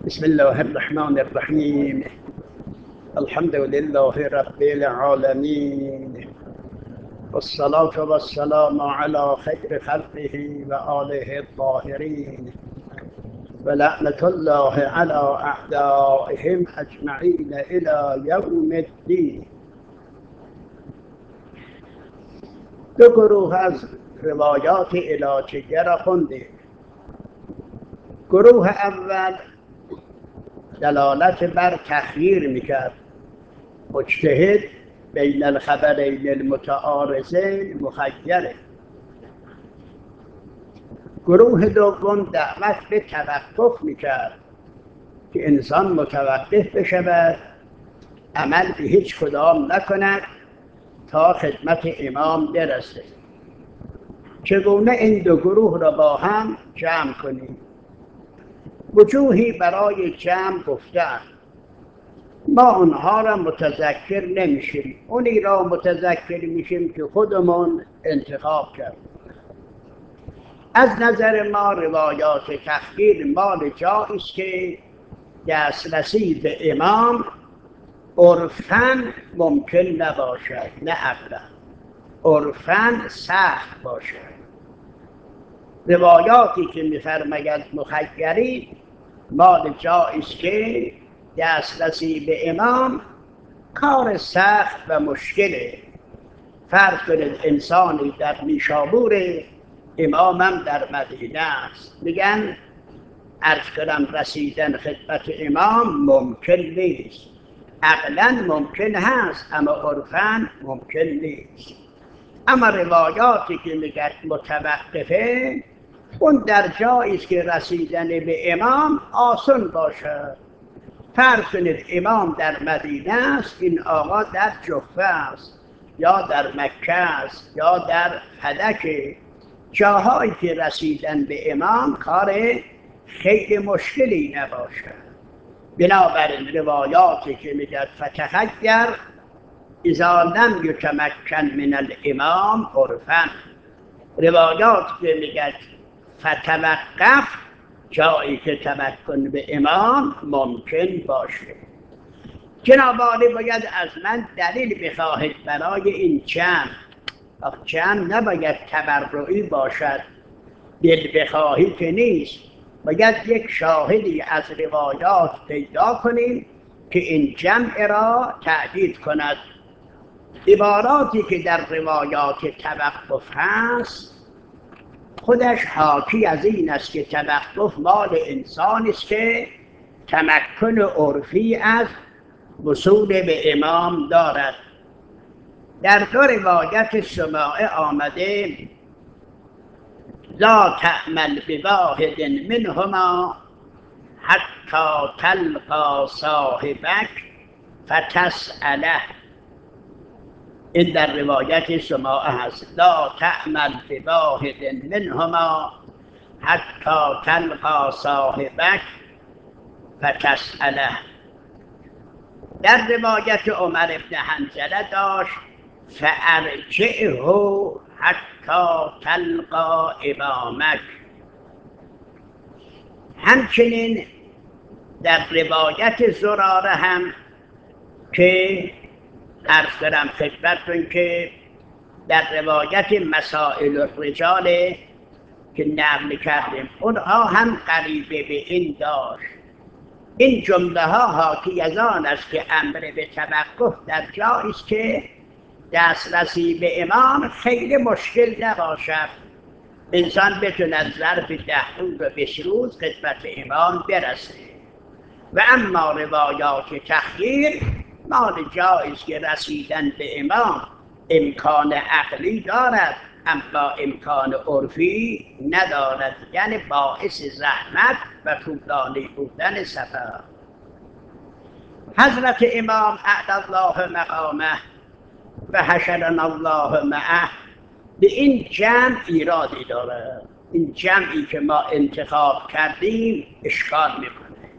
بسم الله الرحمن الرحیم. الحمد لله رب العالمین، والصلاة والسلام على خیر خلقه و آله الطاهرین، و لعنة الله على اعدائهم اجمعین الی یوم الدین. دو گروه از روایات علاجیه را خوندیم. گروه اول دلالت بر تخییر میکرد. مجتهد بین الخبرین المتعارضین مخیره. گروه دوم دعوت به توقف میکرد که انسان متوقف بشود، عمل به هیچ کدام نکند تا خدمت امام برسد. چگونه این دو گروه را با هم جمع کنیم؟ وجوهی برای جمع گفتند. ما آنها را متذکر نمیشیم، اونی را متذکر میشیم که خودمون انتخاب کردیم. از نظر ما روایات تخییر مال جایی است که دسترسی به امام عرفاً ممکن نباشد، نه عقلاً. عرفاً سخت باشد. روایاتی که می‌فرماید مخیری مال جایی است که دسترسی به امام کار سخت و مشکله. فرض کنید انسانی در نیشابور، امامم در مدینه است. میگن عرض کنم رسیدن خدمت امام ممکن نیست. عقلاً ممکن هست اما عرفاً ممکن نیست. اما روایاتی که میگن متوقفه، اون در جایی است که رسیدن به امام آسان باشد. فرض کنید امام در مدینه است، این آقا در جفه است یا در مکه است یا در فدک، جاهایی که رسیدن به امام کار خیلی مشکلی نباشد. بنابراین روایاتی که میگه فتخیر اذا لم یتمکن من الامام عرفاً، روایات که میگه فتوقف جایی که تمکن به امام ممکن باشه. جناب عالی باید از من دلیل بخواهید برای این جمع. جمع نباید تبرعی باشد، دل بخواهی که نیست. باید یک شاهدی از روایات پیدا کنیم که این جمع را تأیید کند. عباراتی که در روایات توقف هست خودش حاکی از این است که توقف مال انسانی است که تمکن عرفی از وصول به امام دارد. در دو روایت سماعه آمده لا تعمل بواحد منهما حتی تلقی صاحبک فتسأله. این در روایت سماعه هست لا تعمل بواحد منهما حتی تلقی صاحبک فتسأله. در روایت عمر بن حنظله داشت فارجعه حتی تلقی امامک. همچنین در روایت زراره هم که عرض کنم خدمتتون که در روایت مسائل الرجال که نقل کردیم اونها هم قریبه به این داشت. این جمله ها حاکی از آن است که امر به توقف در جایی است که دسترسی به امام خیلی مشکل نباشد. انسان بتواند ظرف 10 روز و 20 روز خدمت امام برسه. و اما روایات تخییر مال جایی است که رسیدن به امام امکان عقلی دارد اما امکان عرفی ندارد، یعنی باعث زحمت و طولانی بودن سفر. حضرت امام اعلی الله مقامه و حشرنا الله معه به این جمع ایرادی داره. این جمعی که ما انتخاب کردیم اشکال میکنه.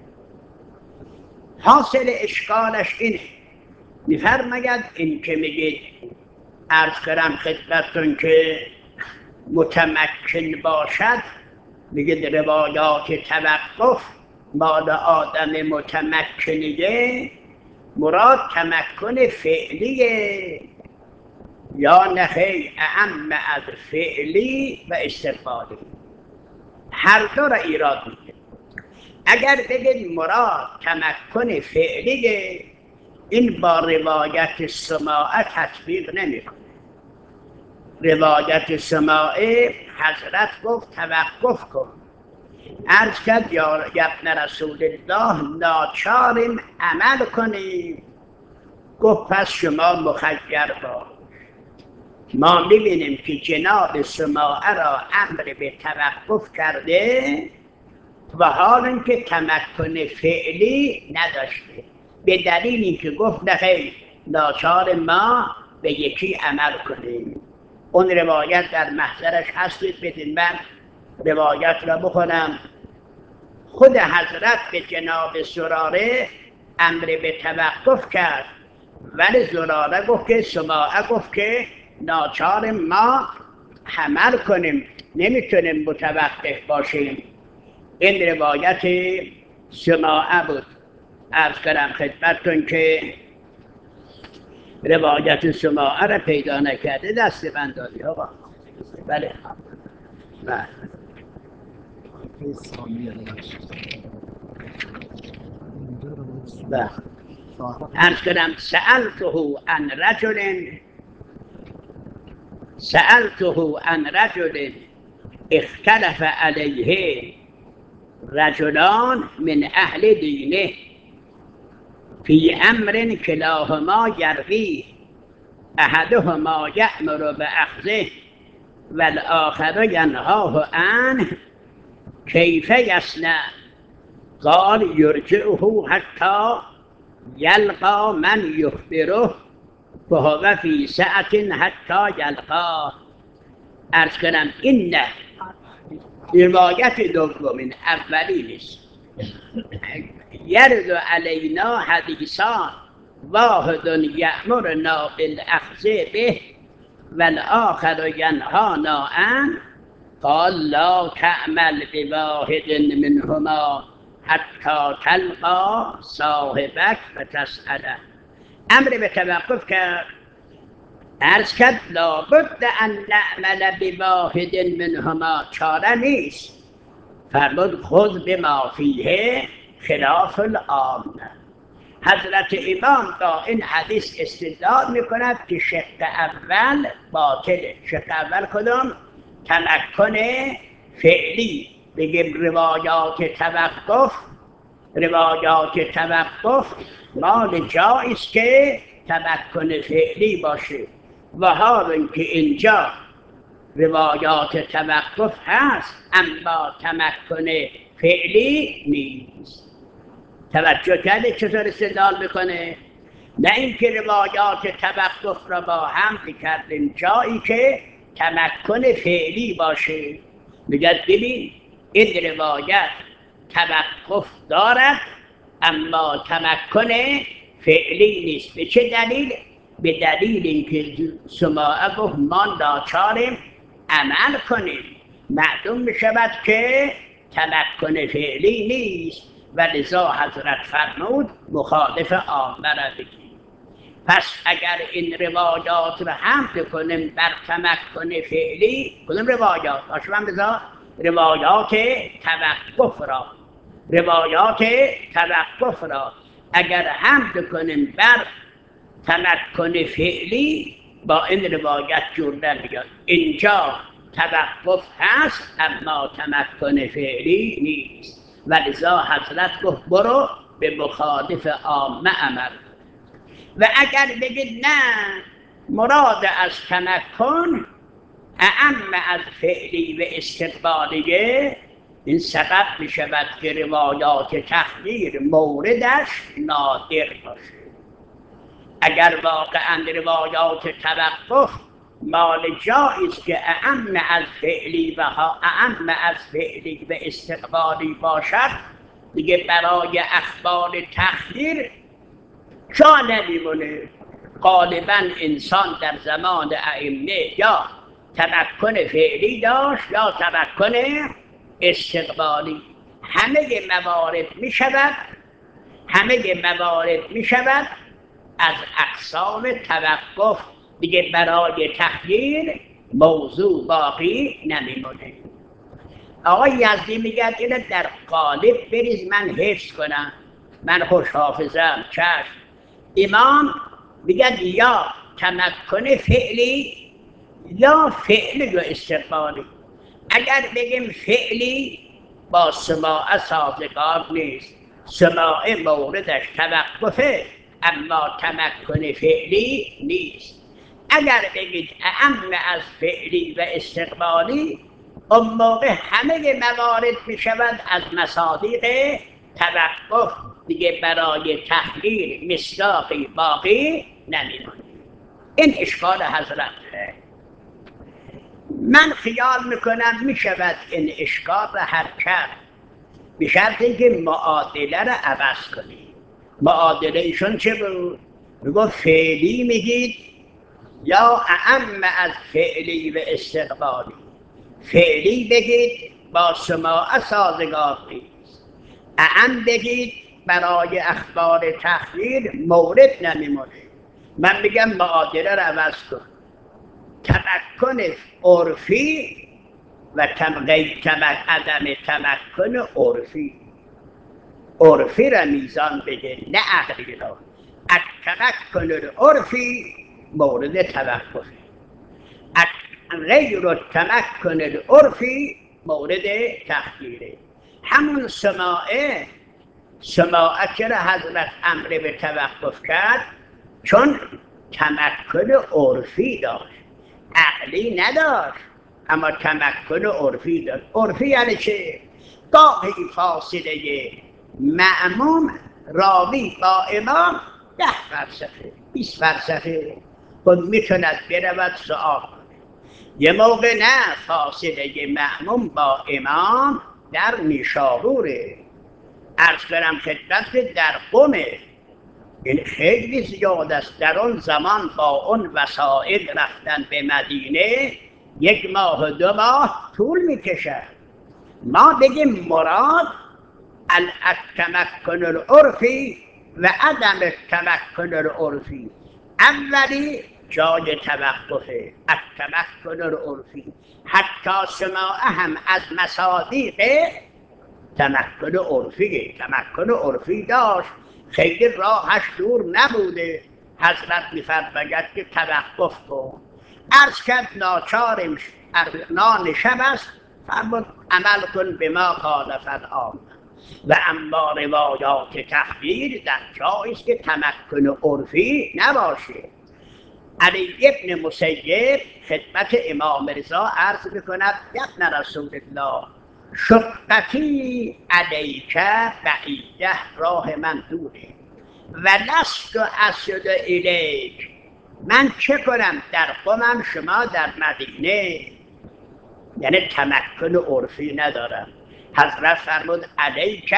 حاصل اشکالش اینه، میفرماید این که میگید عرض کنم خدمتتون که متمکن باشد، میگید روایات توقف مال آدم متمکنیه مراد تمکن فعلیه یا نخی اعم از فعلی و استقبالی، هر دو را ایراد میگه. اگر بگید مراد تمکن فعلیه، این با روایت سماعه تطبیق نمیکنه. روایت سماعه حضرت گفت توقف کن، عرض کرد یا ابن رسول الله ناچاریم عمل کنیم. گفت پس شما مخیر باش. ما میبینیم که جناب سماعه را امر به توقف کرده و حال اینکه تمکن فعلی نداشته، به دلیل اینکه گفت نخیر ناچار ما به یکی عمل کنیم. اون روایت در محضرش هستید، بدین من روایت را بخونم. خود حضرت به جناب زراره امر به توقف کرد، ولی زراره گفت که سماعه گفت که ناچار ما عمل کنیم، نمیتونیم متوقف باشیم. این روایت سماعه بود. عرض کردم خدمتتون که روایت سماعه را پیدا نکرده دست من دادی آقا. بله بله. عرض کردم سألته عن رجل اختلف علیه رجلان من اهل دینه فی امر کلاهما یرویه احدهما یأمر بأخذه والآخر ینهاه عنه کیف یصنع؟ قال یرجعه حتی یلقى من یخبره فهو فی سعة حتی یلقاه. عرض کنم این نه روایت دومین، اولی نیست. یرد علینا حدیثان واحد یأمرنا بالأخذ به والآخر ینهانا عنه قال لا تعمل بواحد منهما حتی تلقى صاحبک فتسأله. امر به توقف کرد. عرض کرد لابد ان نعمل بواحد منهما، چاره نیست. فرمود خذ بما فیه خلاف العامه. حضرت امام با این حدیث استدلال میکند که شق اول باطله. شق اول کدام؟ تمکن فعلی. بگیم روایات توقف مال جاییست که تمکن فعلی باشه، و حال اینکه اینجا روایات توقف هست اما تمکن فعلی نیست. توجه کرده چطور استدلال میکنه؟ نه اینکه روایات توقف را با هم بکردیم جایی که تمکن فعلی باشه. میگه ببین این روایت توقف دارد اما تمکن فعلی نیست. به چه دلیل؟ به دلیل اینکه سماعه گفت ما ناچاریم عمل کنیم، معلوم میشود که تمکن فعلی نیست و لذا حضرت فرمود مخالف عامه را بگیم. پس اگر این روایات را هم بکنیم بر تمکن فعلی، کدوم روایات؟ آشوان بذار روایات توقف را اگر هم بکنیم بر تمکن فعلی، با این روایت جور نمیاد. اینجا توقف هست اما تمکن فعلی نیست و لذا حضرت گفت برو به مخالف عامه عمل. و اگر بگید نه مراد از تمکن اعم از فعلی و استقبالیه، این سبب می شود که روایات تخدیر موردش نادر باشه. اگر واقعا روایات توقف مال جاییست که اعم از فعلی و استقبالی باشد، دیگه برای اخبار تخدیر جا نمیمونه. غالبا انسان در زمان ائمه یا تمکن فعلی داشت یا تمکن استقبالی. همه موارد می شود از اقسام توقف دیگه برای تخییر موضوع باقی نمیمونه. آقای یزدی میگه اینه در قالب بریز من حفظ کنم، من خوش حافظم. چشم. امام میگه یا تمکن فعلی یا فعلی و استقبالی. اگر بگیم فعلی با سماع سازگار نیست، سماع موردش توقفه اما تمکن فعلی نیست. اگر بگید اعم از فعلی و استقبالی، اون موقع همه موارد می شود از مصادیق توقف دیگه برای تحلیل مصداقی باقی نمیمونه. این اشکال حضرته. من خیال میکنم میشود این اشکال را حل کرد به شرط اینکه معادله را عوض کنید. معادله ایشون چه بود؟ میگو فعلی میگید یا اعم از فعلی و استقبالی. فعلی بگید با سماع سازگار نیست، اعم بگید برای اخبار تخییر مورد نمیمونه. من میگم معادله را عوض کن. تمکن عرفی و عدم تمکن عرفی. عرفی را میزان بده نه عقلی را. التمکن العرفی مورد توقف، غیر التمکن العرفی مورد تخییره. همون سماعه چرا حضرت امر به توقف کرد؟ چون تمکن عرفی داشت، عقلی نداشت، اما تمکن عرفی داشت. عرفی یعنی چه؟ گاهی فاصله مأموم راوی با امام 10 فرسخه 20 فرسخه خود میتوند برود سؤال کنه. یه موقع نه، فاصله مأموم با امام در نیشابوره، عرض کنم خدمت در قمه. این خیلی زیاد است. در اون زمان با اون وسائل رفتن به مدینه 1 ماه و 2 ماه طول میکشد. ما بگیم مراد التمکن العرفی و عدم التمکن العرفی. اولی جای توقفه، التمکن العرفی. حتی سماع هم از مصادیق تمکن عرفی. تمکن عرفی داشت، خیلی راهش دور نبوده. حضرت می‌فرماید که توقف کن. عرض کرد ناچارم نان شب است، فرمود عمل کن به ما خالف العام. و اما روایات تخییر در جایی است که تمکن عرفی نباشه. علی ابن مسیب خدمت امام رضا عرض میکند ابن رسول الله شقتی علیک بعیده، راه من دوره و لست اسجد الیک. من چه کنم در قمم، شما در مدینه. یعنی تمکن عرفی ندارم. حضرت فرمود علیک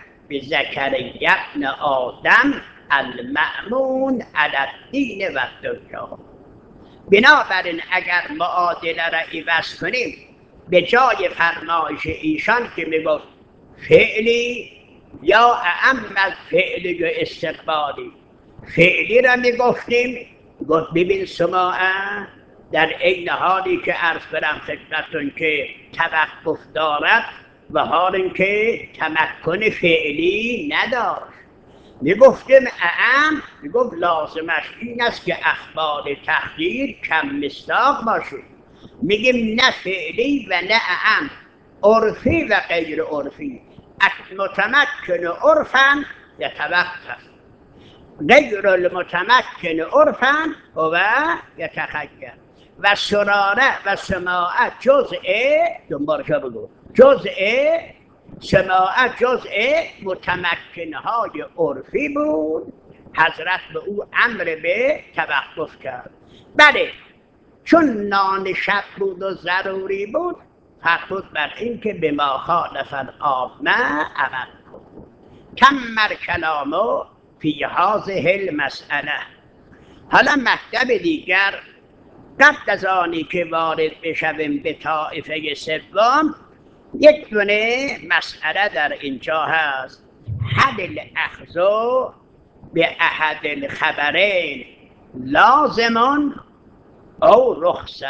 بزکریا ابن آدم المأمون علی الدین و الدنیا. بنابراین اگر معادله را عوض کنیم، به جای فرمایش ایشان که میگفت فعلی یا اعم از فعلی و استقبالی، فعلی را میگفتیم، گفت ببین سماعه در این حالی که عرض برم خدمتتون که توقف دارد و حال اینکه تمکن فعلی نداشت. میگفتیم اعم، میگفت لازمش این است که اخبار تخییر کم مصداق باشه. میگیم نه فعلی و نه اعم، عرفی و غیر عرفی. متمکن عرفا یتوقف، غیر المتمکن عرفا هو یتخیر. و سراره و سماعه جزء، دنبالش بگو، جزء سماعه جزء متمکنهای عرفی بود. حضرت به او امر به توقف کرد. بله، چون نان شب بود و ضروری بود، فرمود بر این که به ما خالف العامه عمل کن. کمر کلامو فی هذه المسئله. حالا مطلب دیگر قبل از آنی که وارد بشویم به طایفه سوم، یک دونه مسئله در اینجا هست، هل الاخذ به احد الخبرین لازمون او رخصت.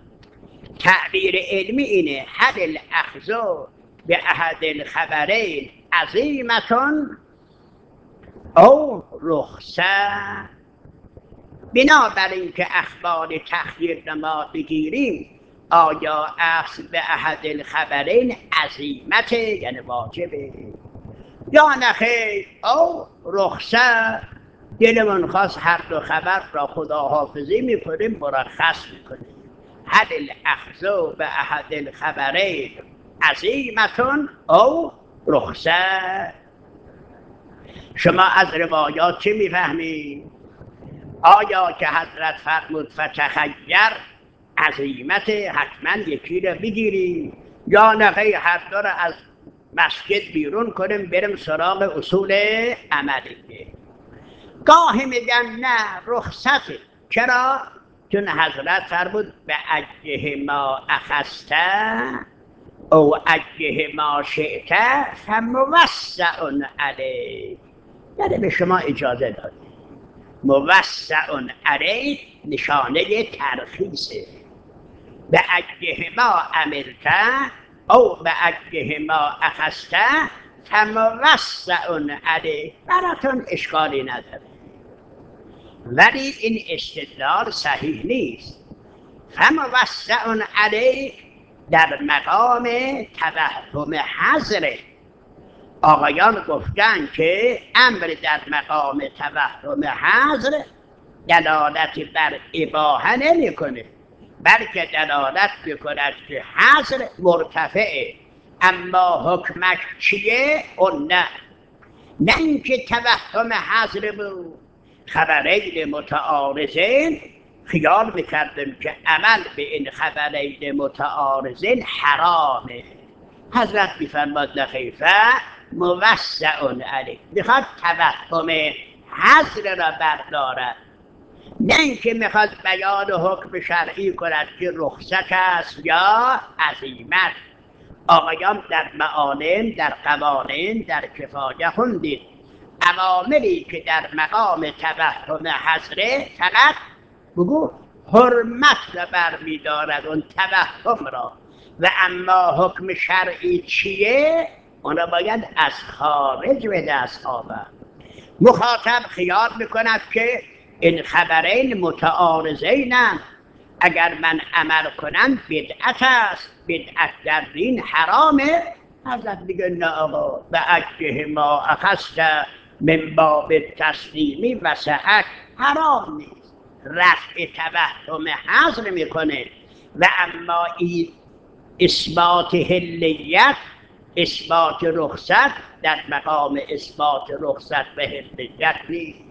تعبیر علمی اینه، هل الاخذ به احد الخبرین عزیمتون او رخصت. بنابراین که اخبار تخییر ما بگیریم، آیا اخذ به احد الخبرین عزیمته یعنی واجبه یا نخیر او رخصت. دلمون خواست هر دو خبر را خداحافظی میکنیم، مرخص میکنیم. هل الاخذ به احد الخبرین عزیمتون او رخصت. شما از روایات چی میفهمید؟ آیا که حضرت فرمود فتخیر عزیمت حتما یکی رو بگیری، یا نخیر هر دو رو از مسجد بیرون کنیم بریم سراغ اصول عملیه؟ گاهی میگن نه رخصته. چرا؟ چون حضرت فرمود به اجه ما اخسته او اجه ما شئته فموسع علیک. یعنی به شما اجازه داده. موسع علیک نشانه ترخیصه. به اجه ما عملته او به اجه ما اخسته فموسع علیک، براتون اشکالی نداره. ولی این استدلال صحیح نیست. فموسع علیک در مقام توهم حظره. آقایان گفتن که امر در مقام توهم حظر دلالت بر اباحه نمیکنه، بلکه دلالت میکند که حظر مرتفعه، اما حکمش چیه؟ اون نه اینکه توهم حظر بود. خبرین متعارضین خیال میکردیم که عمل به این خبرین متعارضین حرامه. حضرت میفرماد نخیفه موسع علیک، میخواد توهم حظر را بردارد، نه اینکه میخواد بیان حکم شرعی کند که رخصت است یا عزیمت. آقایان در معالم، در قوانین، در کفایه خوندید عواملی که در مقام توهم حظره فقط بگو حرمت را برمیدارد اون توهم را، و اما حکم شرعی چیه؟ اون را باید از خارج به دست آورد. مخاطب خیال میکند که این خبرین متعارضینند، اگر من عمل کنم بدعت است، بدعت در دین حرامه. حضرت میگه نه آقا، به اجه ما اخسته من باب تسلیمی و سعک حرام نیست، رفع توهم حظر میکنه، و اما این اثبات حلیت، اثبات رخصت در مقام اثبات رخصت و حلیت نیست.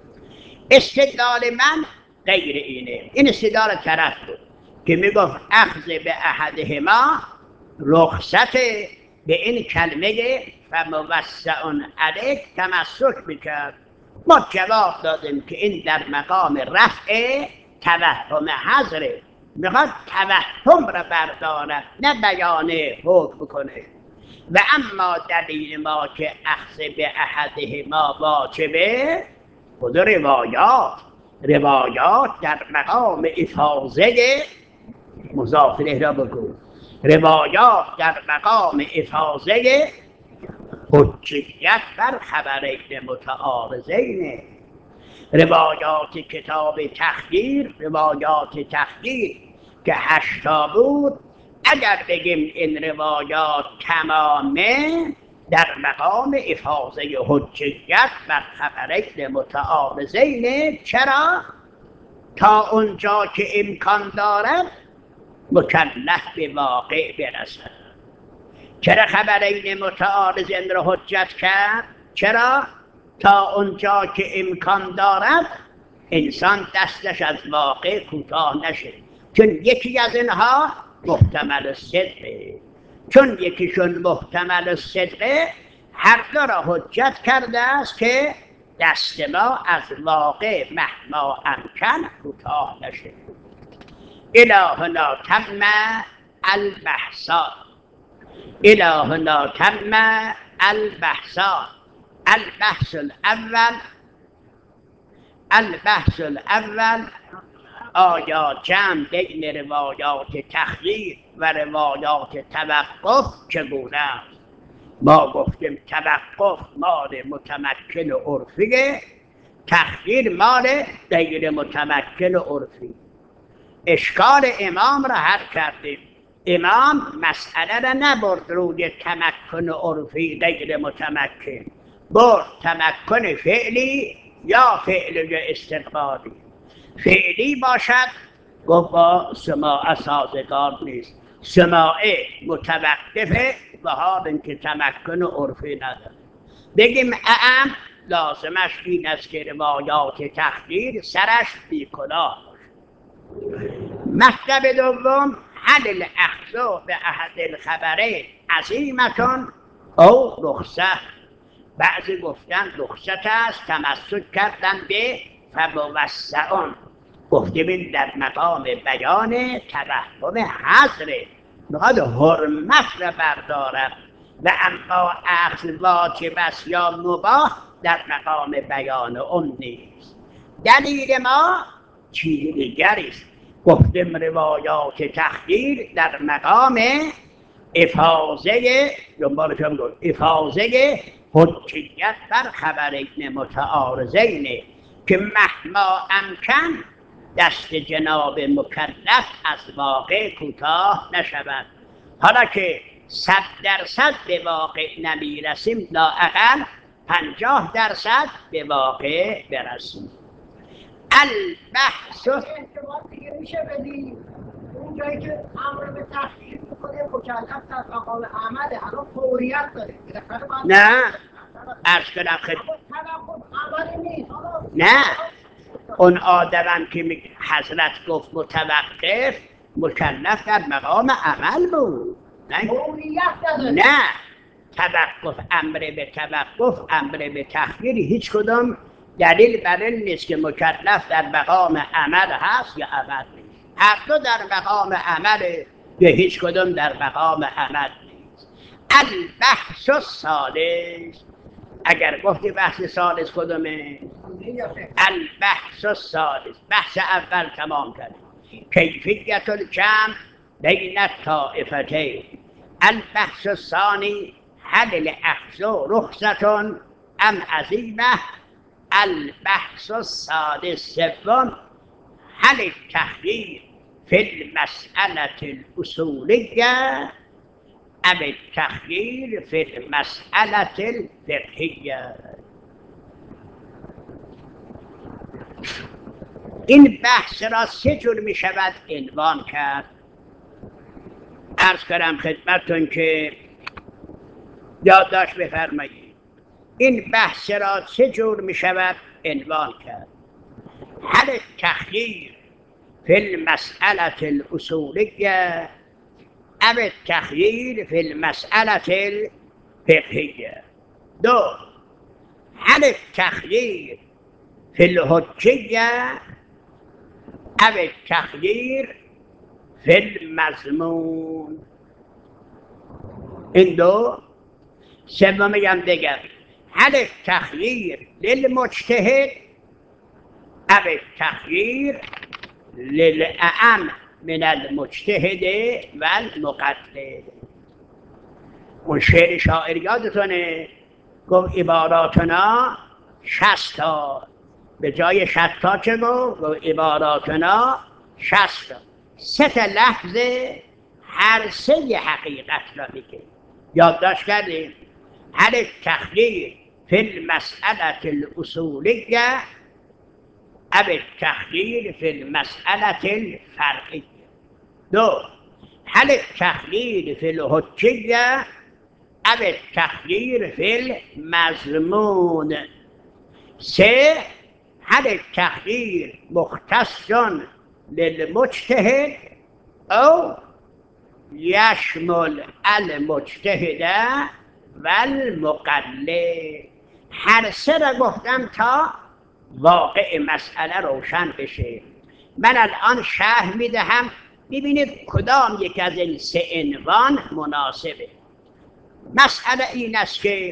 استدلال من غیر اینه. این استدلال طرف بود که میگفت اخذ به احدهما رخصت، به این کلمه فموسع علیک تمسک میکرد. ما جواب دادیم که این در مقام رفع توهم حظره، میخواد توهم را بردارد نه بیان حکم کنه. و اما دلیل ما که اخذ به احدهما واجبه خود روایات در مقام افاضه مضاف الیه را بگو، روایات در مقام افاضه حجیت بر خبرین متعارضین. روایات کتاب تخییر، روایات تخییر که 8 بود، اگر بگیم این روایات تمامه در مقام افاضه حجیت بر خبرین متعارضین. چرا؟ تا اونجا که امکان دارد مکلف به واقع برسد. چرا خبرین متعارضین را حجت کرد؟ چرا؟ تا اونجا که امکان دارد انسان دستش از واقع کوتاه نشه، چون یکی از اینها محتمل الصدقه. چون یکیشون محتمل الصدقه، هر دو را حجت کرده است که دست ما از واقع مهما امکن کوتاه نشه. الهنا تم البحثا. الهنا تم البحثان. البحث الاول آیا جمع بین روایات تخییر و روایات توقف چگونه است؟ ما گفتیم توقف مال متمکن عرفیه، تخییر مال غیر متمکن عرفی. اشکال امام را حل کردیم. امام مسئله را نبرد روی تمکن عرفی غیر متمکن، برد تمکن فعلی یا فعلی استقبالی. فعلی باشد گفت با سماع سازگار نیست، سماع متوقفه و حال اینکه تمکن عرفی نداره. بگیم اعم لازمش این است که روایات تخییر سرش بی‌کلاه باشه. مطلب دوم هل الاخذ به احد الخبرین عزیمتون او رخصه. بعضی گفتن رخصت است، تمسک کردن به فموسعون. گفتیم در مقام بیان توهم حضره، میخواد حرمت را بردارد و اما اخذ واجب است یا مباح در مقام بیان اون نیست. دلیل ما چیز دیگری است. گفتیم روایات تخییر در مقام افاضه حجیت بر خبرین متعارضین که مهما امکن دست جناب مکلف از واقع کوتاه نشود. حالا که 100% به واقع نمیرسیم، لااقل 50% به واقع برسیم. البحث میشه بدی اون جایی که امر به تخییر میکنه مکلف در مقام عمله، الان فوریت داره. نه عرض کنم نه، اون آدم که حضرت گفت متوقف، مکلف در مقام عمل بود. نه توقف، امر به توقف، امر به تخییر هیچ کدام دلیل بر این نیست که مکلف در مقام عمل هست یا عمل نیست. هر دو در مقام عمل یا هیچ کدام در مقام عمل نیست. البحث الثالث، اگر گفتی بحث ثالث کدومه؟ البحث الثالث، بحث اول تمام کردیم. کیفیت الجمع بین الطائفتین. البحث الثانی هل الاخذ رخصة ام عزیمة. البحث السادس سوم هل التخییر فی المسألة الأصولية ام التخییر فی المسألة الفقهية. این بحث را سه جور می شود عنوان کرد. عرض کنم خدمتتون که یادداشت بفرمایید. این بحث را سه جور می شود عنوان کرد. هل التخییر فی المسألة الأصولية ام التخییر فی المسألة الفقهية. دو، هل التخییر فی الحجیة ام التخییر فی المضمون. این دو. سوم میگم دیگر، هل التخییر للمجتهد ام التخییر للأعم من المجتهد و المقلد. اون شعر شاعر یادتونه گفت عباراتنا 60 تا، به جای 60 تا چه گفت؟ عباراتنا 60 تا، 3 تا لفظ هر سه حقیقت را میگه. یادداشت کردیم. هل التخییر فی المسألة الأصولية ام التخییر فی المسألة الفرعية. دو، هل التخییر فی الحجیة ام التخییر فی المضمون. سه، هل التخییر مختص للمجتهد او یشمل المجتهد و المقلد. هر سه را گفتم تا واقع مسئله روشن بشه. من الان شرح میدهم، ببینید کدام یک از این سه عنوان مناسبه. مسئله این است که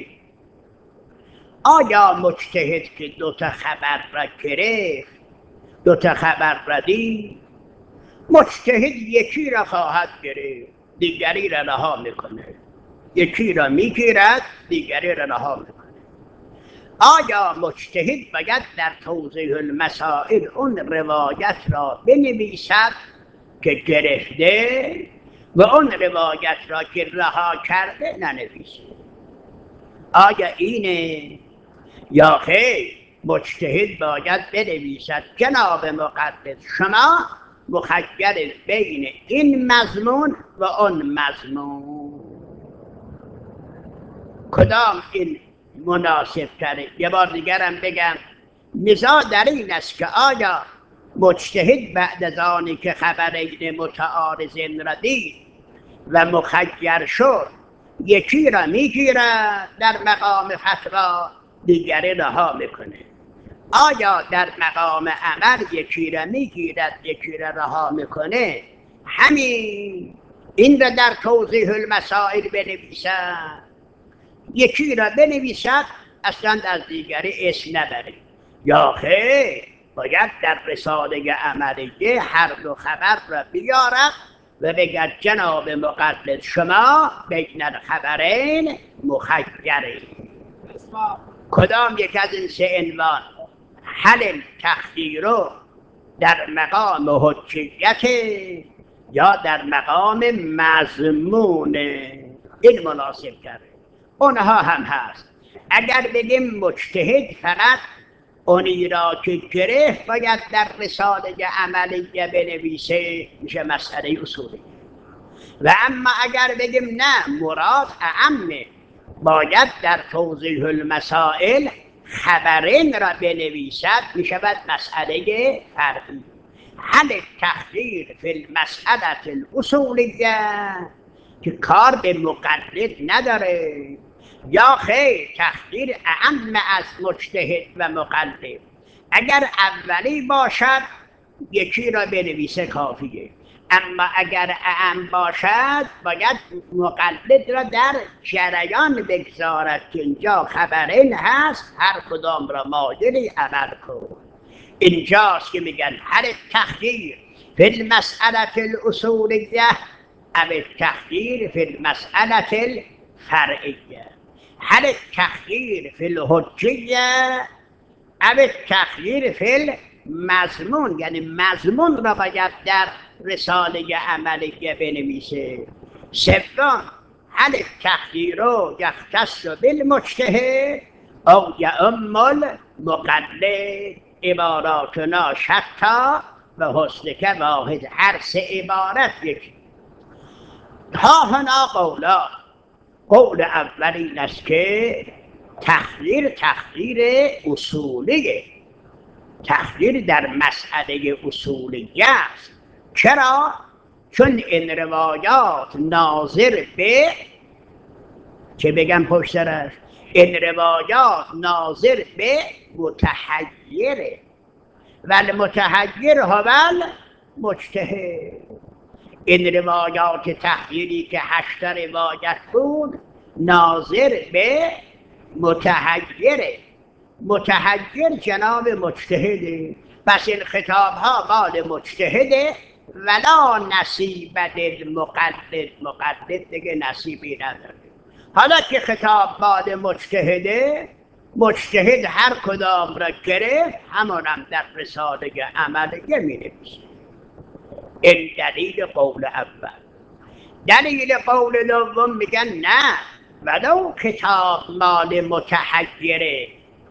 آیا مجتهد که دوتا خبر را گرفت، دوتا خبر را دید، مجتهد یکی را خواهد گرفت دیگری را رها میکنه، یکی را میگیرد دیگری را رها میکنه. آیا مجتهد باید در توضیح المسائل اون روایت را بنویسد که گرفته و اون روایت را که رها کرده ننویسه؟ آیا اینه؟ یا خیر مجتهد باید بنویسد جناب مقدس شما مخیر بین این مضمون و اون مضمون، کدام این مناسب تره؟ یه بار دیگرم بگم، نزاع در این است که آیا مجتهد بعد از آنی که خبرین متعارضین را دید و مخیر شد یکی را میگیرد در مقام فتوا دیگری رها میکنه، آیا در مقام عمل یکی را میگیرد یکی را رها میکنه؟ همین این را در توضیح المسائل بنویسد، یکی را بنویسد اصلا از دیگری اسم نبره، یا خیر باید در رساله عملیه هر دو خبر را بیارد و بگرد جناب مقدس شما بین الخبرین مخیرین. کدام یک از این سه عنوان؟ هل تخییر در مقام حجیت یا در مقام مضمون؟ این مناسب کرده. اونها هم هست. اگر بگیم مجتهد فقط اونی را که گرفت باید در رساله عملیه بنویسه، میشه مسئله اصولی. و اما اگر بگیم نه مراد اعمه، باید در توضیح المسائل خبرین را بنویسد، میشود مسئله فرعی. هل تخییر فی المسئله الاصولیه که کار به مقلد نداره، یا خیر تخییر اعم از مجتهد و مقلد؟ اگر اولی باشد یکی را بنویسه کافیه، اما اگر اعم باشد باید مقلد را در جریان بگذارد که اینجا خبرین هست، هر کدام را مایلی عمل کن. اینجاست که میگن هل تخییر فی المسئله الاصولیه او التخییر فی المسئله الفرعیه، هل التخییر فی الحجیه او التخییر فی المضمون، یعنی مضمون را باید در رساله عملیه بنویسه. سوم هل التخییر یختص بالمجتهد او یعم المقلد؟ عباراتنا شتا و حسنک واحد، هر سه عبارت یکی. ها هنا قولان، قول اول این است که تخییر اصولیه، تخییر در مسئله اصولیه است. چرا؟ چون این روایات ناظر به چه بگم پشت سرش؟ این روایات ناظر به متحیره و المتحیر هو المجتهد. این روایات تحییری که 8 روایت بود ناظر به متحیره، متحیر جناب مجتهده، پس این خطاب ها مال مجتهده ولا نصیب للمقلد، مقلد دیگه نصیبی نداره. حالا که خطاب مال مجتهده، مجتهد هر کدام را گرفت همونم در رساله عملیه می نویسه. این دلیل قول اول. دلیل قول دوم میگن نه ولو کتاب مال متحیره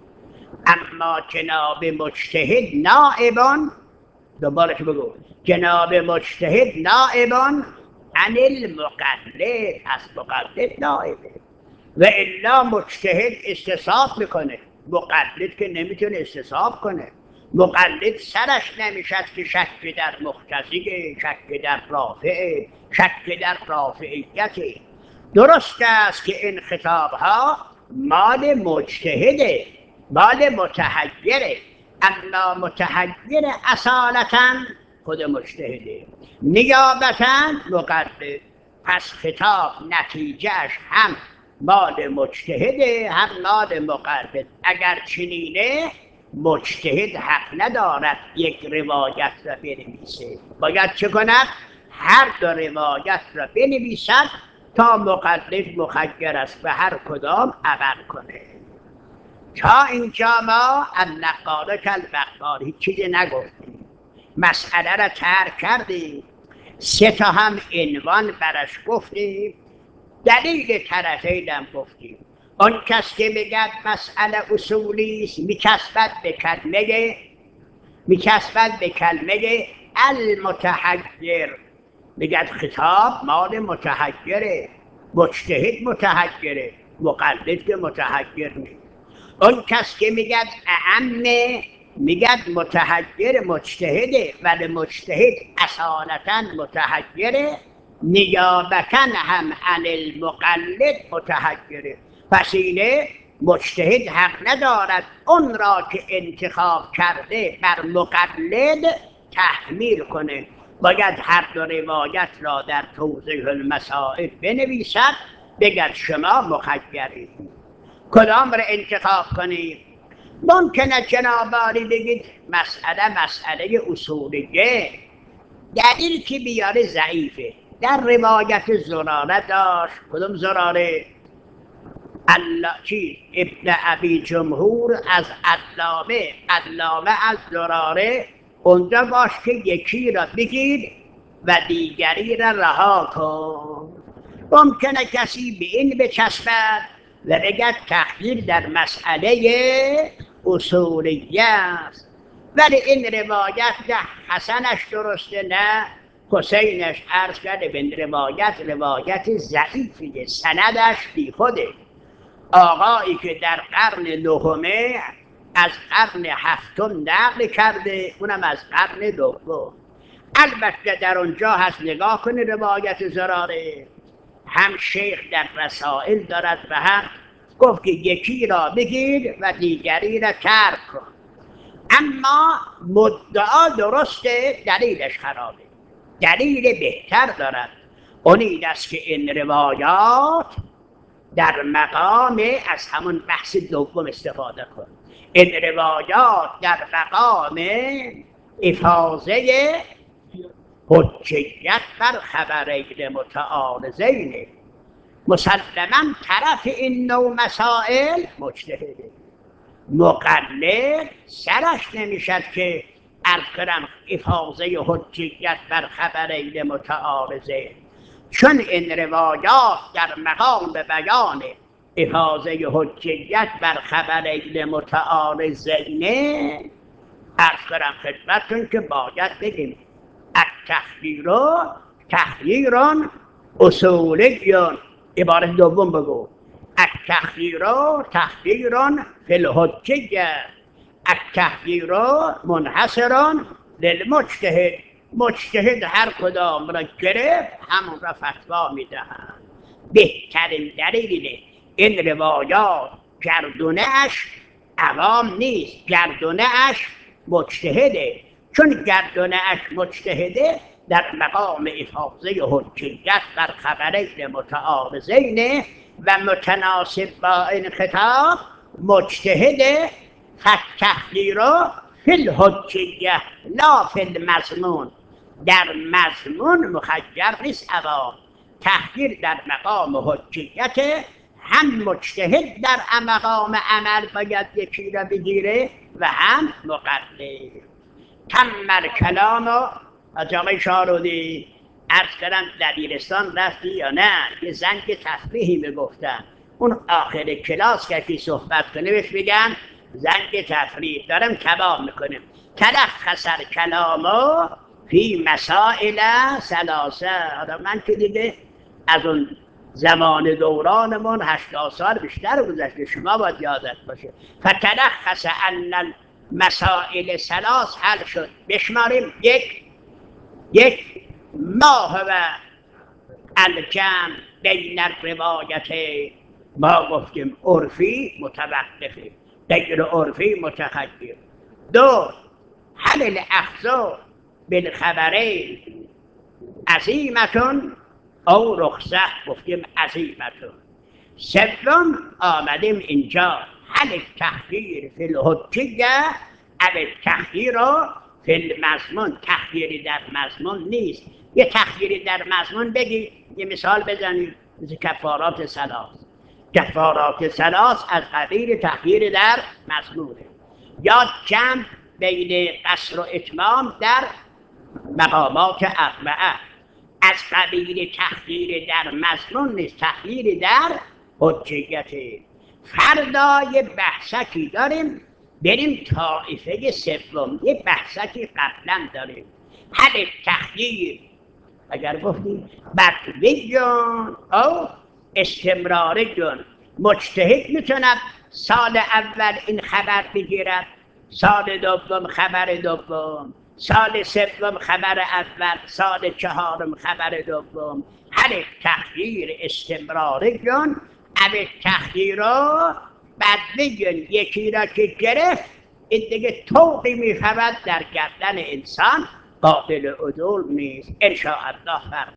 اما جناب مجتهد نائبان، دوبارش بگو، جناب مجتهد نائبان عن المقلد، از مقلد نائبه، و الا مجتهد استصحاب میکنه، مقلد که نمیتونه استصحاب کنه. مقلد سرش نمیشد که شک در مقتضیه، شک در رافعه، شک در رافعیته. درست است که این خطاب ها مال مجتهده، مال متحیره، اما متحیر اصالتا خود مجتهده، نیابتا مقلد. پس خطاب نتیجهش هم مال مجتهده هم مال مقلد. اگر چنینه مجتهد حق ندارد یک روایت را بنویسه، باید چه کند؟ هر دو روایت را بنویسد تا مقلد مخیر است و هر کدام عمل کنه. تا اینجا ما النقال کالبقال هیچ چیزی نگفتیم، مسئله را ترک کردیم، سه تا هم عنوان برش گفتیم، دلیل طرفین هم گفتیم. آن کس که میگد مسئله اصولی است میچسبد به کلمه المتحیر، میگد خطاب مال متحیره، مجتهد متحیره، مقلد که متحیر نیست. اون کس که میگد اعمه میگد متحیر مجتهده، ولی مجتهد اصالتا متحیره، نیابتا هم عن المقلد متحیره. پس اینه مجتهد حق ندارد اون را که انتخاب کرده بر مقلد تحمیل کنه، باید هر دو روایت را در توضیح المسائل بنویسد، بگد شما مخیرید کدام را انتخاب کنید. ممکنه جناب عالی بگید مسئله اصولیه، دلیل که بیاره ضعیفه. در روایت زراره داشت، کدوم زراره؟ ابن ابی جمهور از علامه از زراره، اونجا باش که یکی را بگیر و دیگری را رها کن. ممکنه کسی به این بچسبد و بگد تخییر در مسئله اصولیه است، ولی این روایت نه حسنش درسته نه حسینش. عرض کرده به روایت ضعیفیه، سندش بی خوده. آقایی که در قرن نهمه از قرن هفتم نقل کرده، اونم از قرن دوم. البته در اونجا هست، نگاه کنه روایت زراره، هم شیخ در رسائل دارد و هم گفت که یکی را بگیر و دیگری را ترک کن. اما مدعا درسته، دلیلش خرابه. دلیل بهتر دارد، اون این است که این روایات در مقام، از همون بحث دوم استفاده کن، این روایات در مقام افاظه حجیت بر خبرین متعارضین. مسلما طرف این نوع مسائل مجتهده، مقلد سرش نمیشد که عرض کنم افاظه حجیت بر خبرین متعارضین، چون این روایات در مقام بیان افاظه حجیت بر خبرین متعارضین، عرض کنم خدمتتون که باید بگیم تخییر اصولی. عبارت دوم بگو التخییر فی الحجیه، التخییر منحصر للمجتهد. مجتهد هر کدام را گرفت همون را فتوا میدهند. بهترین دلیل این روایات گردونه اش عوام نیست، گردونه اش مجتهده، چون گردونه اش مجتهده در مقام افاظه حجیت بر خبرین متعارضین و متناسب با این خطاب مجتهد. فالتخییر فی الحجیه لا فی المضمون، در مضمون مخیر نیست عوام. تخییر در مقام حجیت، هم مجتهد در مقام عمل باید یکی را بگیره و هم مقلد. تمر کلام. از آقای شارودی عرض کردم دبیرستان رفتی یا نه؟ یه زنگ تفریحی میگفتن، اون آخر کلاس کسی صحبت کنه بهش بگن زنگ تفریح، دارم کباب میکنیم. تلخص الکلام فی مسائل ثلاثه. حالا من که دیگه از اون زمان دورانمون 80 سال بیشتر گذشته، شما باید یادت باشه. فتلخص ان المسائل ثلاث حل شد. بشماریم. یک ما هو الجمع بین الروایت، ما گفتیم عرفی متوقفه، غیر عرفی متخیر. دو هل الاخذ بالخبرین عزیمتون او رخصه، گفتیم عزیمتون. سوم آمدیم اینجا هل تخییر فی الحجیه او تخییر فی المضمون. تخییری در مضمون نیست. یه تخییری در مضمون بگی، یه مثال بزنید مثل کفارات ثلاث. کفارات ثلاث از قبیل تخییر در مضمونه. یا جمع بین قصر و اتمام در مقامات اربعه از قبیل تخییر در مضمون نیست، تخییر در حجیت. فردا یه بحثکی داریم، بریم طایفه سوم. یه بحثکی قبلا داریم. هل تخییر اگر گفتیم بدویون او استمراریون، مجتهد میتوند سال اول این خبر بگیرد، سال دوم خبر دوم، سال سوم خبر اول، سال چهارم خبر دوم. هل تخییر استمراریون او تخییر بدویون، یکی را که گرفت این دیگه طوقی میخورد در گردن انسان، قابل عدول نیست. انشاءالله فرق